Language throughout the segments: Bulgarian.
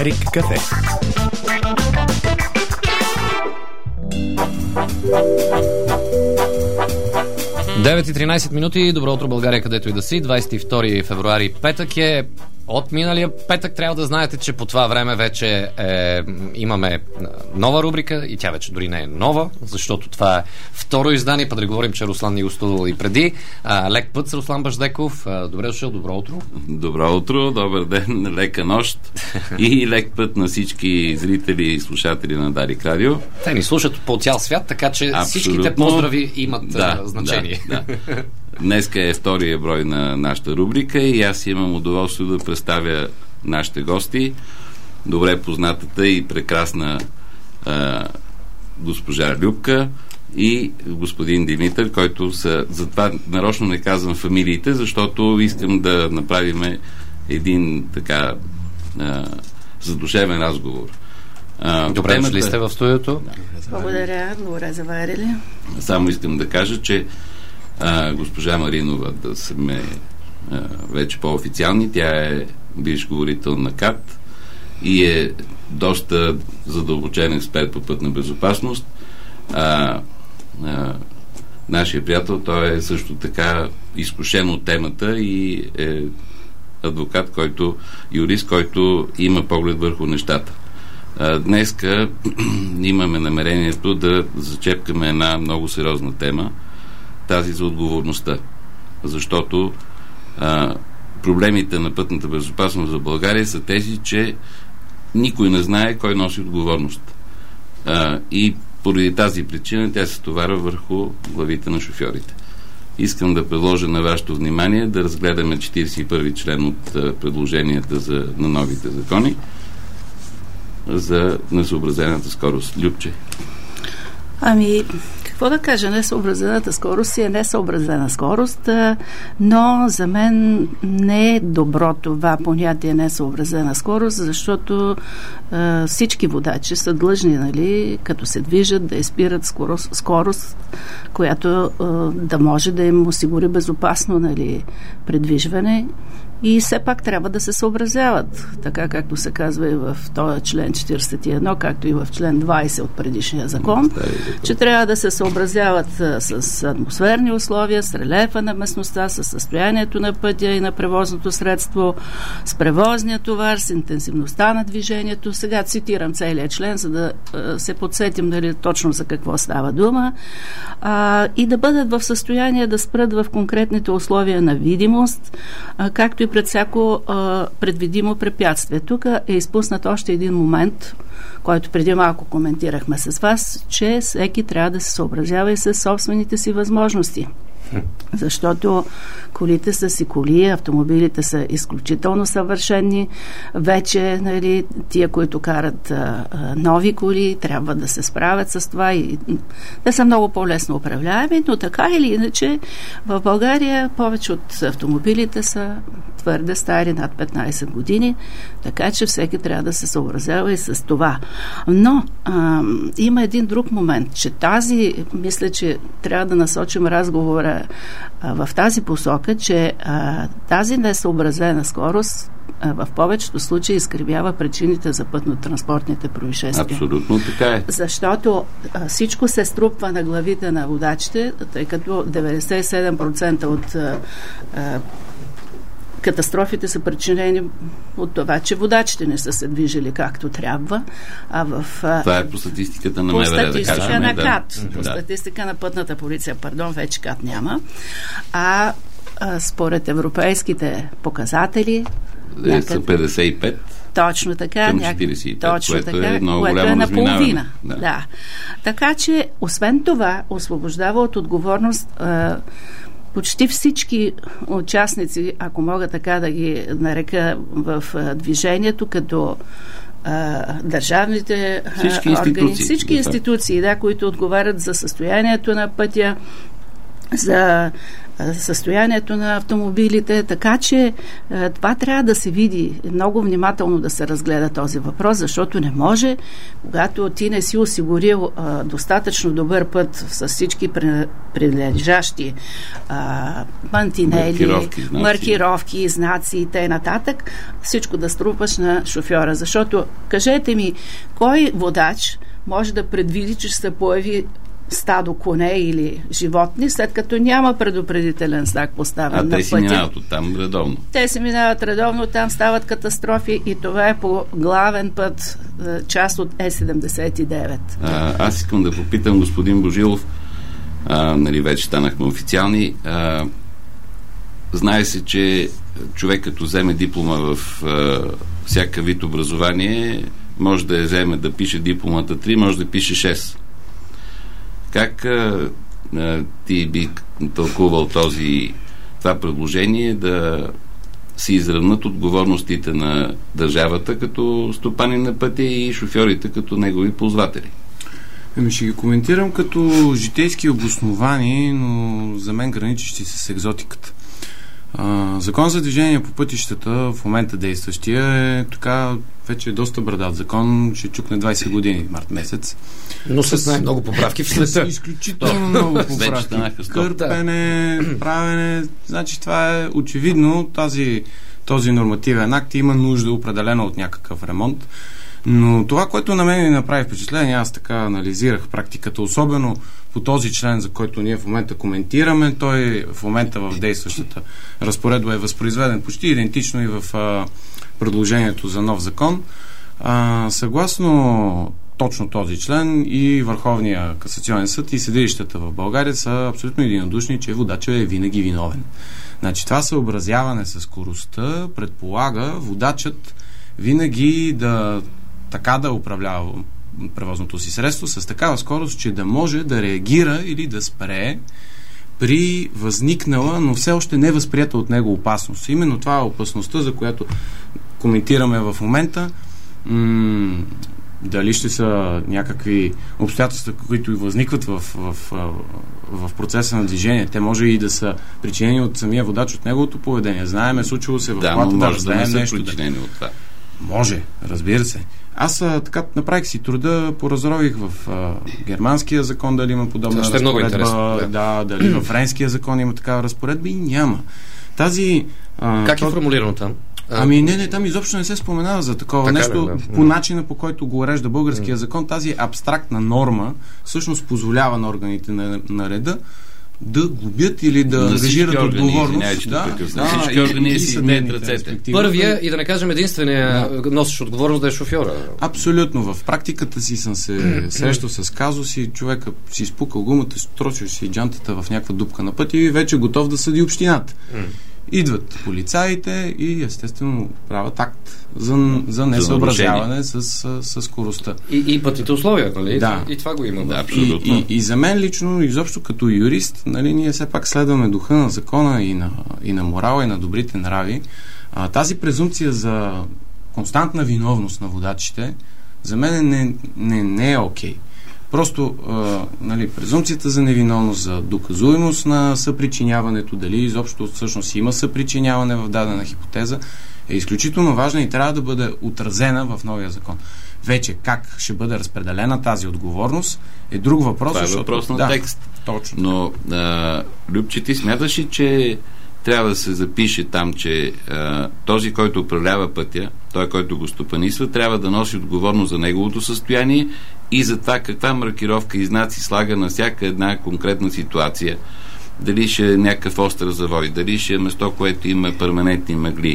Дарик кафе. Девет и 13 минути. Добро утро, България, където и да си. 22 февруари, петък е. От миналия петък трябва да знаете, че по това време вече имаме нова рубрика и тя вече дори не е нова, защото това е второ издание, пък да говорим, че Руслан ни гостувал и преди. Лек път с Руслан Баждеков. Добре дошъл, добро утро. Добро утро, добър ден, лека нощ и лек път на всички зрители и слушатели на Дарик Радио. Те ни слушат по цял свят, така че всичките поздрави имат значение. Да. Днеска е втория брой на нашата рубрика и аз имам удоволствие да представя нашите гости. Добре познатата и прекрасна госпожа Любка и господин Димитър, който са... Затова нарочно не казвам фамилиите, защото искам да направим един така задушевен разговор. Добре, дошли сте в студиото. Благодаря, добре заварили. Само искам да кажа, че госпожа Маринова да сме вече по-официални. Тя е бивш говорител на КАТ и е доста задълбочен експерт по пътна безопасност. Нашия приятел, той е също така изкушен от темата и е адвокат, юрист, който има поглед върху нещата. Днеска имаме намерението да зачепкаме една много сериозна тема, тази за отговорността. Защото проблемите на пътната безопасност за България са тези, че никой не знае кой носи отговорност. И поради тази причина тя се товарва върху главите на шофьорите. Искам да предложа на вашето внимание да разгледаме 41-ви член от предложенията на новите закони за несъобразената скорост. Любче. Какво да кажа, несъобразената скорост е несъобразена скорост, но за мен не е добро това понятие несъобразена скорост, защото всички водачи са длъжни, като се движат, да изпират скорост, която да може да им осигури безопасно предвижване. И все пак трябва да се съобразяват, така както се казва и в този член 41, както и в член 20 от предишния закон, че трябва да се съобразяват с атмосферни условия, с релефа на местността, с състоянието на пътя и на превозното средство, с превозния товар, с интенсивността на движението. Сега цитирам целият член, за да се подсетим точно за какво става дума, и да бъдат в състояние да спрат в конкретните условия на видимост, както и пред всяко предвидимо препятствие. Тук е изпуснат още един момент, който преди малко коментирахме с вас, че всеки трябва да се съобразява и с собствените си възможности. Защото колите са си коли, автомобилите са изключително съвършени. Вече, тия, които карат нови коли, трябва да се справят с това и те са много по-лесно управляеми, но така или иначе в България повече от автомобилите са твърде стари, над 15 години, така че всеки трябва да се съобразява и с това. Но има един друг момент, че мисля, че трябва да насочим разговора в тази посока, че тази несъобразена скорост в повечето случаи изкривява причините за пътно-транспортните происшествия. Абсолютно така е. Защото всичко се струпва на главите на водачите, тъй като 97% от катастрофите са причинени от това, че водачите не са се движили както трябва. Това е по статистиката на МВР, да кажем. На КАТ. По статистика на пътната полиция, вече КАТ няма. Според европейските показатели са 55. Точно така. Към 45, точно което така, е много което голямо е наполовина. Да. Така че, освен това, освобождава от отговорност почти всички участници, ако мога така да ги нарека, в движението, като държавните органи, всички институции, които отговарят за състоянието на пътя, за състоянието на автомобилите, така че това трябва да се види, много внимателно да се разгледа този въпрос, защото не може, когато ти не си осигурил достатъчно добър път с всички прилежащи мантинели, маркировки, знаци и т.н. всичко да струпаш на шофьора. Защото, кажете ми, кой водач може да предвиди, че ще се появи стадо коне или животни, след като няма предупредителен знак поставен на пътя. Те си минават оттам редовно. Те се минават редовно, там стават катастрофи и това е по главен път, част от Е79. Аз искам да попитам господин Божилов, вече станахме официални, знае се, че човек като вземе диплома в всяка вид образование, може да я вземе да пише дипломата 3, може да пише 6. Как ти би тълкувал това предложение да се изравнат отговорностите на държавата като стопани на пътя и шофьорите като негови ползватели? Ще ги коментирам като житейски обосновани, но за мен граничещи с екзотиката. Закон за движение по пътищата, в момента действащия, е така вече доста брадат закон, ще чукне 20 години март месец. Но с най-много поправки в света. Изключително много поправки. Кърпене, правене. Значи това е очевидно, този нормативен акт има нужда определено от някакъв ремонт. Но това, което на мен ми направи впечатление, аз така анализирах практиката, особено по този член, за който ние в момента коментираме, той в момента в действащата разпоредба е възпроизведен почти идентично и в предложението за нов закон. Съгласно точно този член и Върховния касационен съд и съдилищата в България са абсолютно единодушни, че водачът е винаги виновен. Значи това съобразяване с скоростта предполага водачът винаги да управлява превозното си средство с такава скорост, че да може да реагира или да спре при възникнала, но все още не възприята от него опасност. Именно това е опасността, за която коментираме в момента. Дали ще са някакви обстоятелства, които възникват в процеса на движение. Те може и да са причинени от самия водач, от неговото поведение. Знаеме, случило се в колата да раздаем нещо. От това. Може, разбира се. Аз така направих си труда, поразрових в германския закон дали има подобна разпоредба, дали в френския закон има такава разпоредба и няма. Как е формулирано там? Не, там изобщо не се споменава за такова нещо. По начина, по който го урежда българския закон, тази абстрактна норма всъщност позволява на органите на реда да глобят или да ангажират отговорност. Всички органи си днят ръцете. Първия и да не кажем единствения носиш отговорност да е шофьора. Абсолютно. В практиката си съм се срещал с казуси, човека си изпукал гумата, строчил си джантата в някаква дупка на пътя и вече готов да съди общината. Идват полицаите и естествено правят акт за несъобразяване с скоростта. И пътните условия, нали? Да. И това го има. Да, абсолютно. И за мен лично, изобщо като юрист, нали, ние все пак следваме духа на закона и на морала и на добрите нрави. Тази презумпция за константна виновност на водачите за мен не е окей. Просто презумпцията за невиновност, за доказуемост на съпричиняването, дали изобщо всъщност има съпричиняване в дадена хипотеза, е изключително важна и трябва да бъде отразена в новия закон. Вече как ще бъде разпределена тази отговорност е друг въпрос. Това е въпрос на текст. Точно. Но, Любче, ти смяташ ли, че трябва да се запише там, че този, който управлява пътя, той, който го стопанисва, трябва да носи отговорност за неговото състояние и за това каква маркировка и знаци слага на всяка една конкретна ситуация. Дали ще е някакъв остър завой, дали ще е место, което има перманентни мъгли.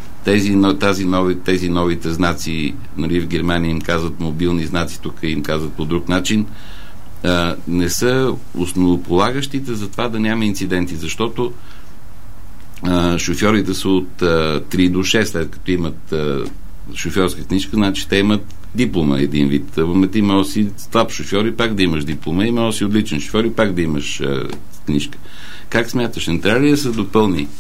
Тези новите знаци, нали, в Германия им казват мобилни знаци, тук им казват по друг начин, не са основополагащите за това да няма инциденти, защото шофьорите са от 3 до 6, след като имат шофьорска книжка, значи те имат диплома един вид. Ти има си слаб шофьор и пак да имаш диплома, има си отличен шофьор и пак да имаш книжка. Как смяташ, не трябва ли да се допълни?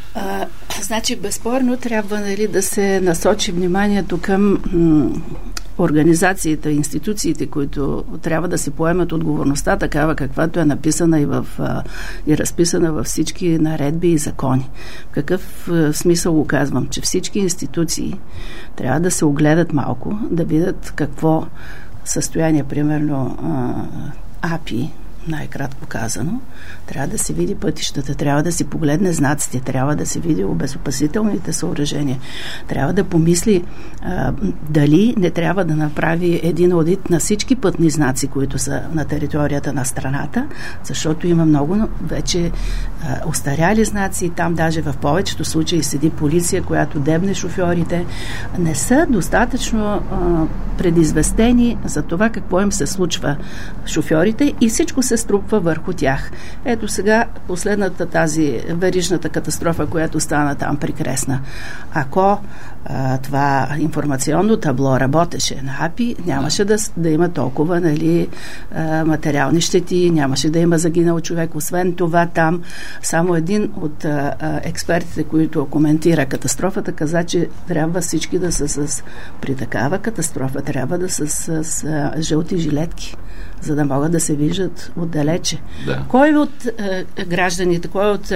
Значи, безспорно трябва, нали, да се насочи вниманието към организациите, институциите, които трябва да си поемат отговорността, такава каквато е написана и разписана във всички наредби и закони. В какъв смисъл го казвам? Че всички институции трябва да се огледат малко, да видят какво състояние, примерно АПИ, най-кратко казано, трябва да се види пътищата, трябва да си погледне знаците, трябва да се види обезопасителните съоръжения, трябва да помисли дали не трябва да направи един одит на всички пътни знаци, които са на територията на страната, защото има много вече остаряли знаци и там даже в повечето случаи седи полиция, която дебне шофьорите. Не са достатъчно предизвестени за това какво им се случва шофьорите и всичко се струпва върху тях. Ето сега последната тази верижната катастрофа, която стана там при Кресна. Ако това информационно табло работеше на АПИ, нямаше да има толкова материални щети, нямаше да има загинал човек. Освен това, там само един от експертите, които коментира катастрофата, каза, че трябва всички да са при такава катастрофа, трябва да са с жълти жилетки, за да могат да се виждат отдалече. Да. Кой от гражданите, кой от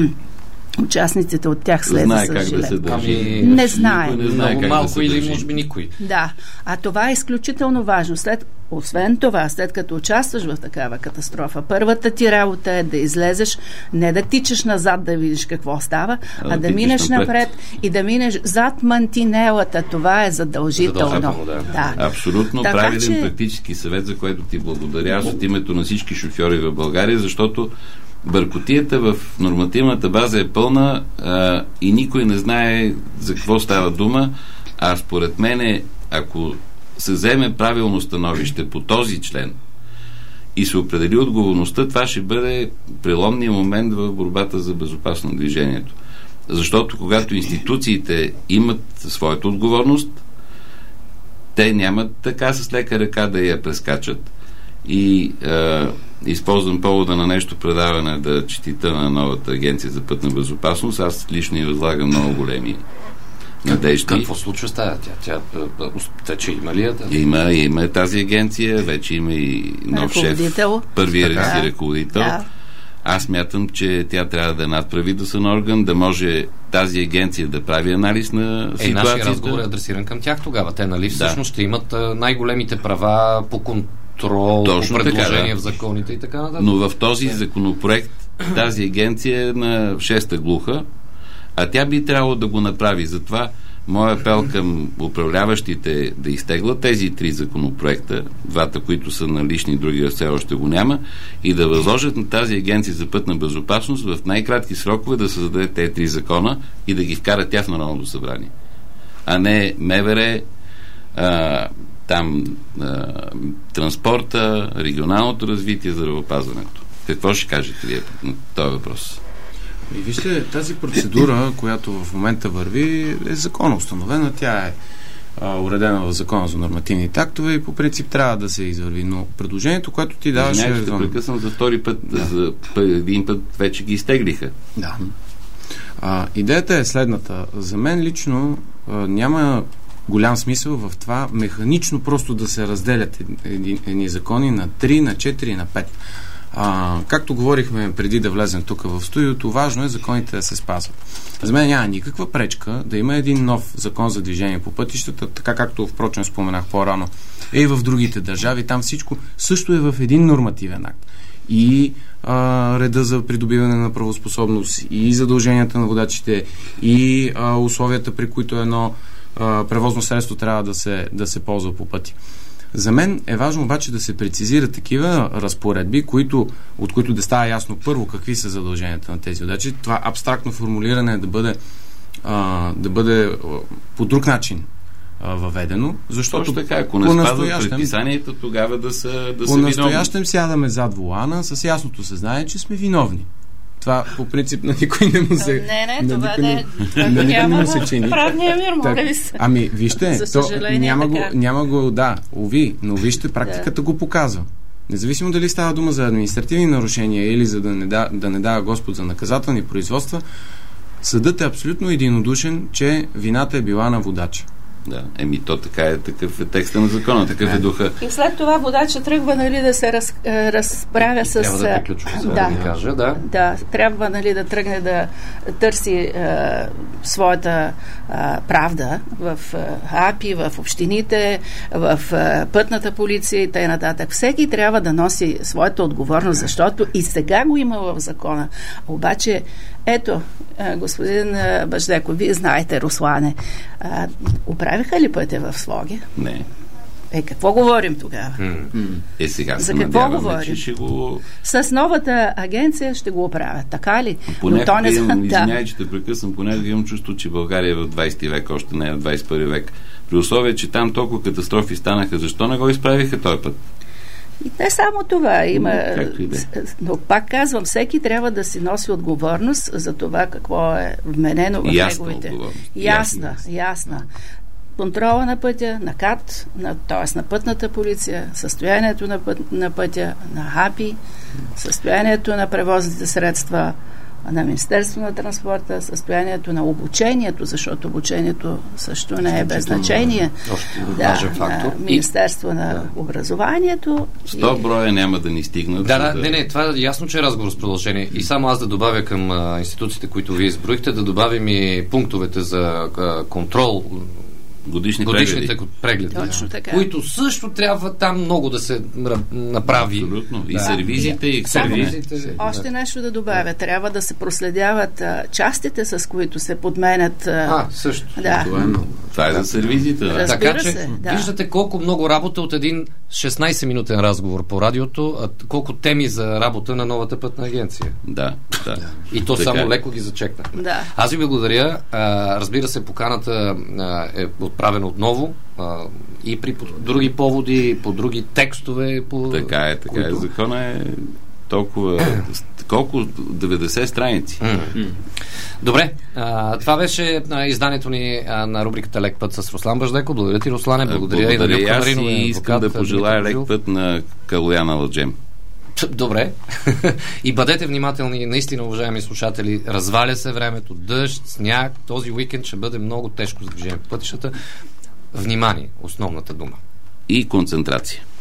участниците от тях слезе с жилетки? Не знае. Много малко или може би никой. Да. А това е изключително важно. Освен това, след като участваш в такава катастрофа, първата ти работа е да излезеш, не да тичаш назад да видиш какво става, а да минеш напред и да минеш зад мантинелата. Това е задължително. Да. Абсолютно правилен практически съвет, за което ти благодаря от името на всички шофьори в България, защото бъркотията в нормативната база е пълна и никой не знае за какво става дума, а според мен, ако се вземе правилно становище по този член и се определи отговорността, това ще бъде преломният момент в борбата за безопасно движението. Защото когато институциите имат своята отговорност, те нямат така с лека ръка да я прескачат. И използвам повода на нещо предаване да четита на новата агенция за пътна безопасност. Аз лично и възлагам много големи надежди. Какво случва с тази? Тя че има ли? Има тази агенция, вече има и нов шеф, първи ръководител. Да. Аз мятам, че тя трябва да е надправителствен орган, да може тази агенция да прави анализ на ситуацията. Нашия разговор е адресиран към тях тогава. Те, всъщност ще имат най-големите права по контрол, точно по предложения в законите и така нататък. Но в този законопроект тази агенция е на шеста глуха, а тя би трябвало да го направи. Затова моят апел към управляващите да изтеглят тези три законопроекта, двата, които са налични, другия все още го няма, и да възложат на тази агенция за пътна безопасност в най-кратки срокове да създаде тези три закона и да ги вкара тя в Народното събрание. А не МВР, транспорта, регионалното развитие, здравеопазването. Какво ще кажете вие на този въпрос? И вижте, тази процедура, която в момента върви, е законоустановена. Тя е уредена в Закона за нормативните актове и по принцип трябва да се извърви. Но предложението, което ти даваш... Ще прекъсвам за втори път. За един път вече ги изтеглиха. Да. Идеята е следната. За мен лично няма голям смисъл в това механично просто да се разделят едни закони на 3, на 4, на 5. Както говорихме преди да влезем тук в студиото, важно е законите да се спазват. За мен няма никаква пречка да има един нов закон за движение по пътищата, така както впрочем споменах по-рано, и в другите държави. Там всичко също е в един нормативен акт. И реда за придобиване на правоспособност, и задълженията на водачите, и условията, при които едно превозно средство трябва да се ползва по пъти. За мен е важно обаче да се прецизират такива разпоредби, от които да става ясно първо какви са задълженията на тези водачи. Това абстрактно формулиране да бъде по друг начин въведено, защото точно така, ако не спазват предписанията, тогава да са виновни. По-настоящем сядаме зад волана с ясното съзнание, че сме виновни. Това по принцип на никой не му се... това не му се чини. Правния мир, моля ви се. Ами, вижте, няма го, да, уви, но вижте, практиката го показва. Независимо дали става дума за административни нарушения или за да не дава Господ за наказателни производства, съдът е абсолютно единодушен, че вината е била на водача. Да. То така е, такъв е текста на закона, такъв е духа. И след това водача тръгва, нали, да се разправя с... Трябва да приключва, да кажа, да. Да, трябва, нали, да тръгне да търси своята правда в АПИ, в общините, в пътната полиция и т.н. Всеки трябва да носи своята отговорност, защото и сега го има в закона. Обаче, ето, господин Баждеков, вие знаете, Руслане, оправиха ли пътя в Своге? Не. Какво говорим тогава? Сега за се какво надяваме, говорим? че ще го... С новата агенция ще го оправят, така ли? Понякога извиняй, че те прекъсвам, понякога имам чувство, че България е в 20 век, още не е в 21 век. При условие, че там толкова катастрофи станаха, защо не го изправиха този път? И не само това има. Но пак казвам, всеки трябва да си носи отговорност за това какво е вменено в неговите. Ясна. Контрола на пътя, на КАТ, т.е. на пътната полиция, състоянието на пътя, на АПИ, състоянието на превозните средства, на Министерство на транспорта, състоянието на обучението, защото обучението също не е без значение. Министерство на образованието. 100 броя няма да ни стигнат. Не, това е ясно, че е разговор с продължение. И само аз да добавя към институциите, които вие изброихте, да добавим и пунктовете за контрол, годишните прегледи, които също трябва там много да се направи. Абсолютно. И сервизите, и сервизите. Още нещо да добавя. Трябва да се проследяват частите, с които се подменят. Също. Да. Това е за сервизите. Така че виждате колко много работа от един 16-минутен разговор по радиото, колко теми за работа на новата пътна агенция. Да. И то само леко ги зачекнахме. Да. Аз ви благодаря. Разбира се, поканата е отправена отново и при други поводи, по други текстове. Така е. Закона е толкова... Колко? 90 страници. Добре. Това беше изданието ни на рубриката Лек път с Руслан Баждеков. Благодаря ти, Руслане. Благодаря и на Милка Маринова. И искам да пожелая лек път на Калояна Ладжем. Добре. И бъдете внимателни, наистина, уважаеми слушатели. Разваля се времето, дъжд, сняг. Този уикенд ще бъде много тежко за движение по пътищата. Внимание, основната дума. И концентрация.